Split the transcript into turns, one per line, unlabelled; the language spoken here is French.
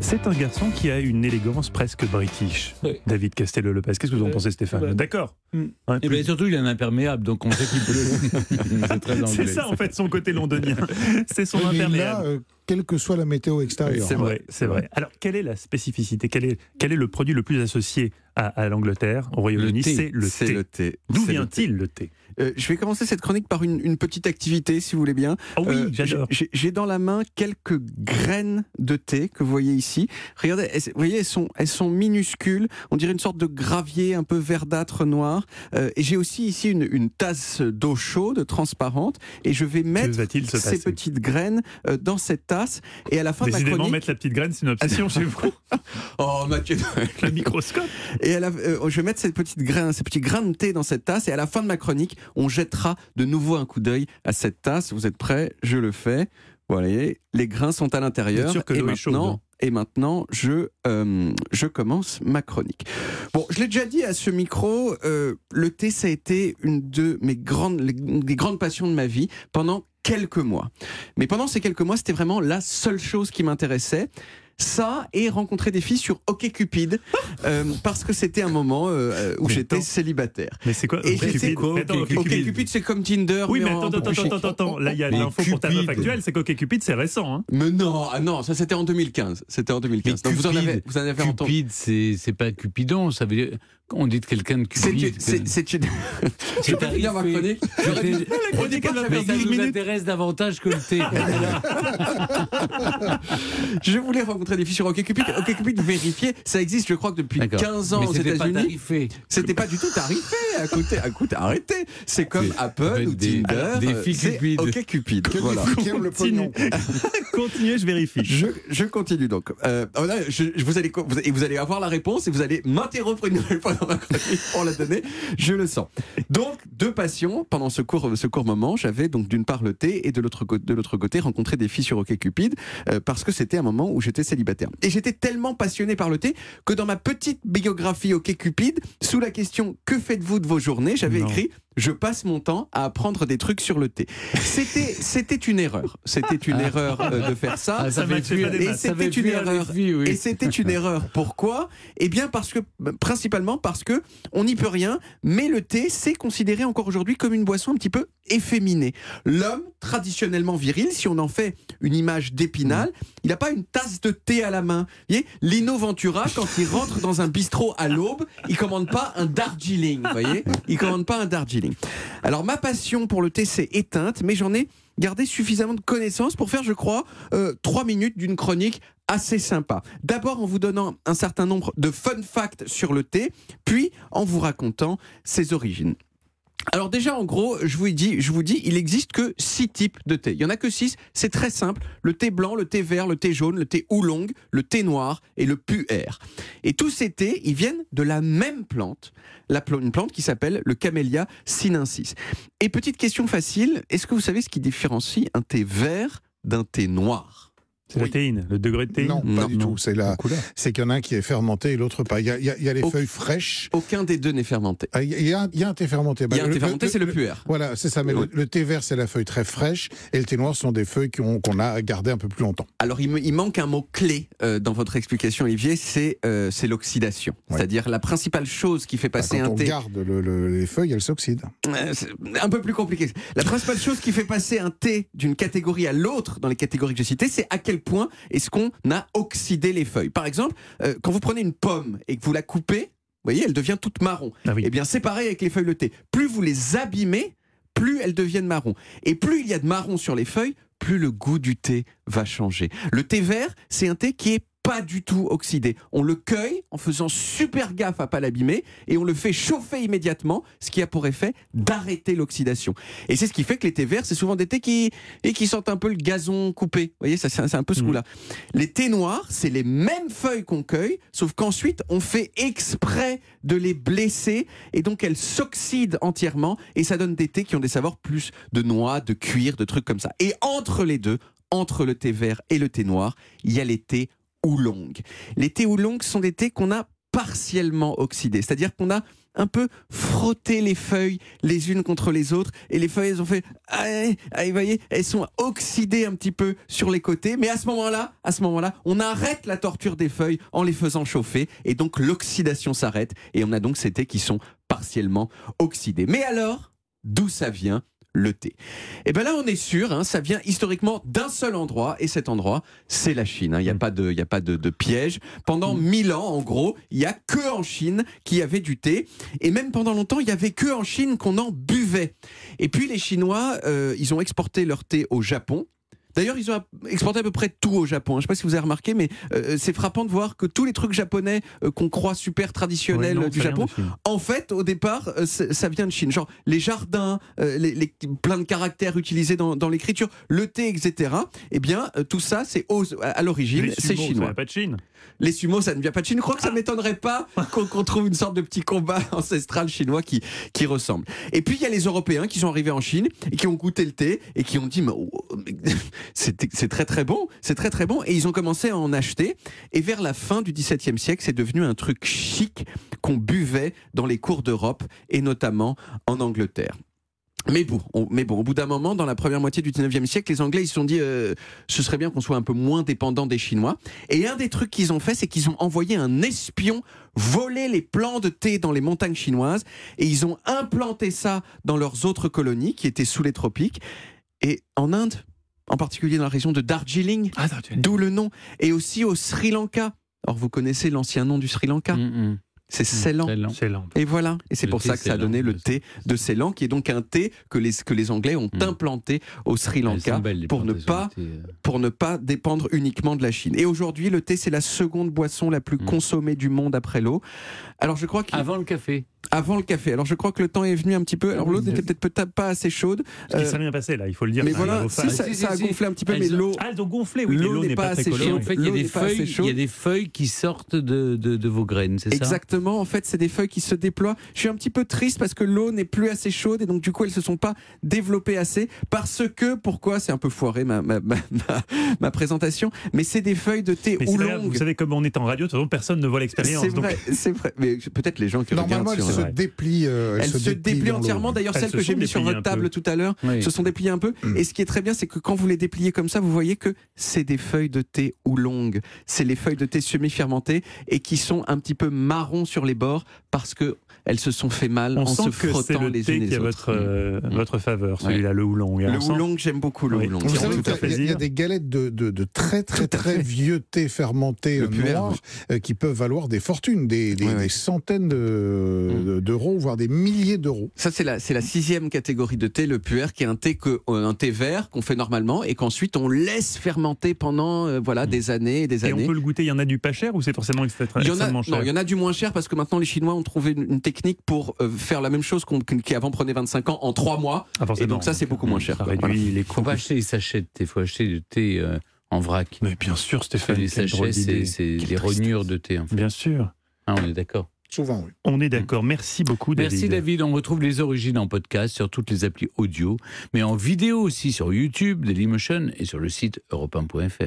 C'est un garçon qui a une élégance presque british.
Oui.
David Castello-Lopez. Qu'est-ce que vous en pensez, Stéphane?
Ouais.
D'accord.
Et bien surtout, il est un imperméable, donc on sait qu'il pleut. C'est très anglais.
C'est ça, en fait, son côté londonien. C'est son
Mais
imperméable.
là, quelle que soit la météo extérieure.
C'est vrai, c'est vrai. Alors, quelle est la spécificité? Quel est le produit le plus associé à l'Angleterre, au Royaume-Uni? C'est le thé. D'où vient-il le thé?
Je vais commencer cette chronique par une petite activité, si vous voulez bien.
Oh oui, j'adore.
J'ai dans la main quelques graines de thé que vous voyez ici. Regardez, vous voyez, elles sont minuscules. On dirait une sorte de gravier un peu verdâtre noir. Et j'ai aussi ici une tasse d'eau chaude, transparente. Et je vais mettre ces petites graines dans cette tasse. Et à la fin de ma chronique...
mettre la petite graine, c'est une obsession chez vous.
Oh, Mathieu,
le microscope.
Et je vais mettre ces petits grains de thé dans cette tasse. Et à la fin de ma chronique, on jettera de nouveau un coup d'œil à cette tasse. Vous êtes prêts? Je le fais. Voilà, les grains sont à l'intérieur.
Bien sûr que l'eau est chaude.
Et maintenant, je commence ma chronique. Bon, je l'ai déjà dit à ce micro, le thé, ça a été une des grandes passions de ma vie pendant quelques mois. Mais pendant ces quelques mois, c'était vraiment la seule chose qui m'intéressait. Ça, et rencontrer des filles sur OkCupid, parce que c'était un moment où j'étais célibataire.
Mais c'est quoi
OkCupid, c'est comme Tinder.
Oui, mais attends. Là, il y a l'info pour ta meuf actuelle, c'est qu'OkCupid, c'est récent. Hein.
Mais non, ça c'était en 2015. C'était en 2015. Donc, vous en avez entendu.
Cupid, c'est pas Cupidon, ça veut dire... On dit de quelqu'un de cupide.
C'est une... Je vais finir ma chronique.
Mais ça nous intéresse davantage que le thé.
Je voulais rencontrer des filles sur OkCupid. OkCupid, vérifié, ça existe, je crois, que depuis 15 ans aux États-Unis. C'était pas du tout tarifé. Écoutez, arrêtez. C'est comme Apple ou Tinder.
Des filles cupides.
OkCupid. Voilà.
Le pognon.
Continuez, je vérifie.
Je continue donc. Vous allez avoir la réponse et vous allez m'interrompre une nouvelle fois dans ma chronique pour la donner. Je le sens. Donc, deux passions pendant ce court moment. J'avais donc d'une part le thé et de l'autre côté rencontrer des filles sur OkCupid parce que c'était un moment où j'étais célibataire. Et j'étais tellement passionné par le thé que dans ma petite biographie OkCupid, sous la question « Que faites-vous de vos journées ?», j'avais écrit « Je passe mon temps à apprendre des trucs sur le thé ». C'était une erreur. C'était une erreur de faire ça. Et c'était une erreur. Pourquoi ? Eh bien, principalement parce que on n'y peut rien, mais le thé, c'est considéré encore aujourd'hui comme une boisson un petit peu efféminée. L'homme, traditionnellement viril, si on en fait une image d'Épinal, il n'a pas une tasse de thé à la main. Vous voyez, Lino Ventura, quand il rentre dans un bistrot à l'aube, il commande pas un Darjeeling. Vous voyez, il commande pas un Darjeeling. Alors, ma passion pour le thé s'est éteinte, mais j'en ai gardé suffisamment de connaissances pour faire, je crois, 3 minutes d'une chronique assez sympa. D'abord en vous donnant un certain nombre de fun facts sur le thé, puis en vous racontant ses origines. Alors déjà, en gros, je vous dis, il n'existe que 6 types de thé. Il n'y en a que 6, c'est très simple. Le thé blanc, le thé vert, le thé jaune, le thé oolong, le thé noir et le pu'er. Et tous ces thés, ils viennent de la même plante, une plante qui s'appelle le Camellia sinensis. Et petite question facile, est-ce que vous savez ce qui différencie un thé vert d'un thé noir ?
C'est la théine, le degré de théine?
Non, pas du tout. C'est qu'il y en a un qui est fermenté et l'autre pas. Il y a les feuilles fraîches.
Aucun des deux n'est fermenté.
Il y a un thé fermenté.
Il y a un thé fermenté, c'est le pu'er.
Voilà, c'est ça. Mais le thé vert, c'est la feuille très fraîche. Et le thé noir sont des feuilles qu'on a gardées un peu plus longtemps.
Alors, il manque un mot clé dans votre explication, Olivier, c'est l'oxydation. Ouais. C'est-à-dire la principale chose qui fait passer un thé...
Quand on garde les feuilles, elles s'oxydent.
C'est un peu plus compliqué. La principale chose qui fait passer un thé d'une catégorie à l'autre dans les catégories que j'ai citées, c'est à quel point est-ce qu'on a oxydé les feuilles. Par exemple, quand vous prenez une pomme et que vous la coupez, vous voyez, elle devient toute marron. Ah oui. Eh bien, c'est pareil avec les feuilles de thé. Plus vous les abîmez, plus elles deviennent marron. Et plus il y a de marron sur les feuilles, plus le goût du thé va changer. Le thé vert, c'est un thé qui est pas du tout oxydé. On le cueille en faisant super gaffe à pas l'abîmer et on le fait chauffer immédiatement, ce qui a pour effet d'arrêter l'oxydation. Et c'est ce qui fait que les thés verts, c'est souvent des thés qui sentent un peu le gazon coupé. Vous voyez, ça, c'est un peu ce goût-là. Les thés noirs, c'est les mêmes feuilles qu'on cueille, sauf qu'ensuite, on fait exprès de les blesser et donc elles s'oxydent entièrement et ça donne des thés qui ont des saveurs plus de noix, de cuir, de trucs comme ça. Et entre les deux, entre le thé vert et le thé noir, il y a les thés oolong. Les thés oolong sont des thés qu'on a partiellement oxydés, c'est-à-dire qu'on a un peu frotté les feuilles les unes contre les autres, et les feuilles, elles ont fait, vous voyez, elles sont oxydées un petit peu sur les côtés, mais à ce moment-là, on arrête la torture des feuilles en les faisant chauffer, et donc l'oxydation s'arrête, et on a donc ces thés qui sont partiellement oxydés. Mais alors, d'où ça vient le thé? Et bien là, on est sûr, ça vient historiquement d'un seul endroit, et cet endroit, c'est la Chine. Il n'y a pas de piège. Pendant 1000 ans, en gros, il n'y a que en Chine qu'il y avait du thé, et même pendant longtemps, il n'y avait que en Chine qu'on en buvait. Et puis les Chinois, ils ont exporté leur thé au Japon. D'ailleurs, ils ont exporté à peu près tout au Japon. Je ne sais pas si vous avez remarqué, mais c'est frappant de voir que tous les trucs japonais qu'on croit super traditionnels du Japon, en fait, au départ, ça vient de Chine. Genre les jardins, plein de caractères utilisés dans l'écriture, le thé, etc. Eh bien, tout ça, c'est à l'origine, c'est chinois.
Ça vient pas de Chine.
Les sumos, ça ne vient pas de Chine. Je crois que ça ne m'étonnerait pas qu'on trouve une sorte de petit combat ancestral chinois qui ressemble. Et puis, il y a les Européens qui sont arrivés en Chine et qui ont goûté le thé et qui ont dit c'est très très bon, c'est très très bon. Et ils ont commencé à en acheter. Et vers la fin du XVIIe siècle, c'est devenu un truc chic qu'on buvait dans les cours d'Europe et notamment en Angleterre. Mais bon, au bout d'un moment, dans la première moitié du 19e siècle, les Anglais ils se sont dit ce serait bien qu'on soit un peu moins dépendant des Chinois. Et un des trucs qu'ils ont fait, c'est qu'ils ont envoyé un espion voler les plants de thé dans les montagnes chinoises, et ils ont implanté ça dans leurs autres colonies qui étaient sous les tropiques. Et en Inde, en particulier dans la région de Darjeeling, d'où le nom, et aussi au Sri Lanka. Alors vous connaissez l'ancien nom du Sri Lanka ? C'est Ceylan. Et voilà. Et c'est pour ça que ça a donné le thé de Ceylan, qui est donc un thé que les Anglais ont implanté au Sri Lanka pour ne pas dépendre uniquement de la Chine. Et aujourd'hui, le thé, c'est la seconde boisson la plus consommée du monde après l'eau. Alors je crois
avant le café.
Avant le café. Alors je crois que le temps est venu un petit peu. Alors l'eau n'était peut-être pas assez chaude.
Ce qui s'est bien passé là, il faut le dire.
Mais voilà, ça a gonflé un petit peu, mais l'eau.
Elles ont gonflé, oui. L'eau n'est pas assez chaude.
En fait, il y a des feuilles qui sortent de vos graines, c'est ça ?
Exactement. En fait, c'est des feuilles qui se déploient. Je suis un petit peu triste parce que l'eau n'est plus assez chaude et donc du coup, elles se sont pas développées assez. Pourquoi c'est un peu foiré ma présentation, mais c'est des feuilles de thé oolong.
Vous savez, comme on est en radio, de toute façon, personne ne voit l'expérience.
C'est vrai. Mais peut-être les gens qui
normalement,
regardent
se déplient.
Elles se déplient entièrement. D'ailleurs, celles que j'ai mises sur votre table tout à l'heure se sont dépliées un peu. Et ce qui est très bien, c'est que quand vous les dépliez comme ça, vous voyez que c'est des feuilles de thé oolong. C'est les feuilles de thé semi-fermentées et qui sont un petit peu marron sur les bords parce que elles se sont fait mal en se frottant les unes les autres.
C'est le thé qui a votre faveur, celui-là, le oolong.
Le oolong, j'aime beaucoup le oolong.
Vous savez qu'il y a des galettes de très très très vieux thé fermenté noir qui peuvent valoir des fortunes, des centaines d'euros, voire des milliers d'euros.
Ça, c'est la 6e catégorie de thé, le puer, qui est un thé vert qu'on fait normalement et qu'ensuite on laisse fermenter pendant des années et des années.
Et on peut le goûter, il y en a du pas cher ou c'est forcément extrêmement cher?
Non, il y en a du moins cher parce que maintenant les Chinois ont trouvé une technique pour faire la même chose qui avant prenait 25 ans en 3 mois. Et donc ça, c'est beaucoup moins cher.
Ça réduit les coûts.
Il ne faut pas acheter des sachets de thé, il faut acheter du thé en vrac.
Mais bien sûr, Stéphane.
Les sachets, c'est des rognures de thé. En fait.
Bien sûr.
On est d'accord.
Souvent, oui.
On est d'accord. Merci beaucoup, David.
Merci, David. On retrouve les origines en podcast sur toutes les applis audio, mais en vidéo aussi sur YouTube, Dailymotion et sur le site europe1.fr.